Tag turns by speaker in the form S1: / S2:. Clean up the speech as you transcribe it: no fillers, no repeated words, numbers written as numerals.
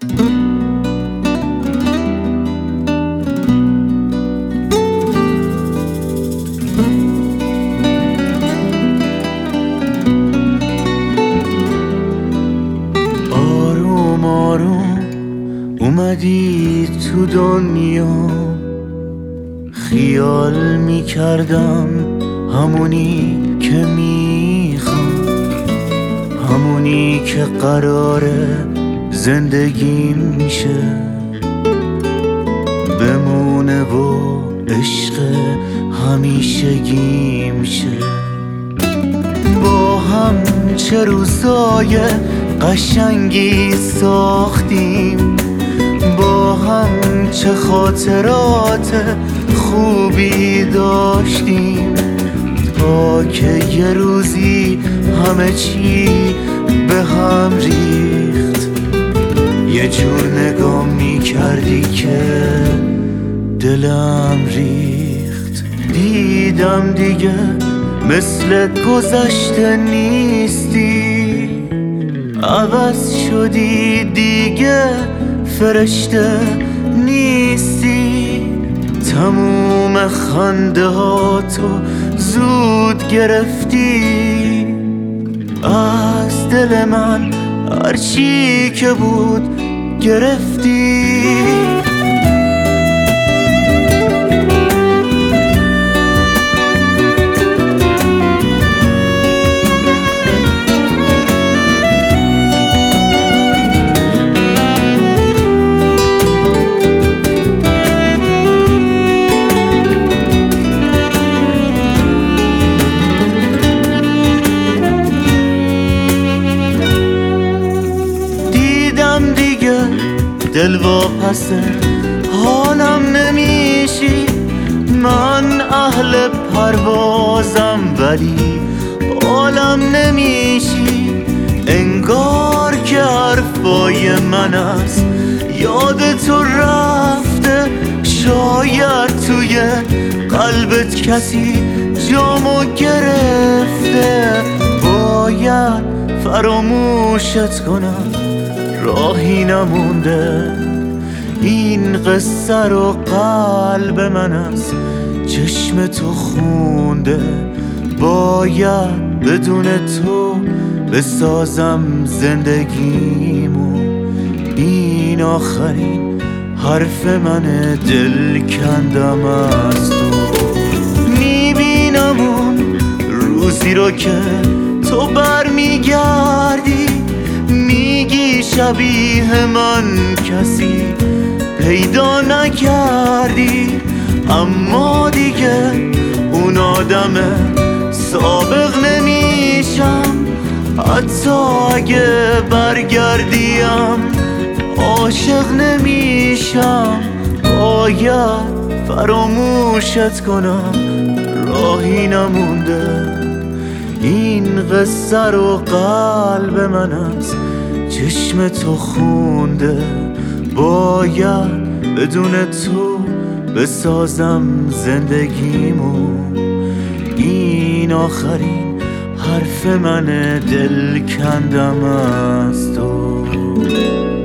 S1: آروم آروم اومدی تو دنیا، خیال میکردم همونی که میخوام، همونی که قراره زندگی میشه بمونه و عشق همیشگی میشه. با هم چه روزای قشنگی ساختیم، با هم چه خاطرات خوبی داشتیم، تا که یه روزی همه چی به هم ریخت. یه جور نگاه میکردی که دلم ریخت. دیدم دیگه مثل گذشته نیستی، عوض شدی دیگه فرشته نیستی. تموم خنده ها تو زود گرفتی، از دل من هرچی که بود گرفتی. دل واپسه حالم نمیشی، من اهل پروازم ولی حالم نمیشی. انگار که حرفای من است یاد تو رفته، شاید توی قلبت کسی جامو گرفته. باید فراموشت کنم، راهی نمونده. این قصه رو قلب من از چشم تو خونده. باید بدون تو بسازم زندگیمو. این آخرین حرف من، دل کندم از تو. میبینم اون روزی رو که تو برمیگردی، میگی شبیه من کسی پیدا نکردی. اما دیگه اون آدم سابق نمیشم، حتی اگه برگردیم عاشق نمیشم. باید فراموشت کنم، راهی نمونده. این قصه رو قلب من از چشم تو خونده. باید بدون تو بسازم زندگیمو. این آخرین حرف من، دل کندم از تو.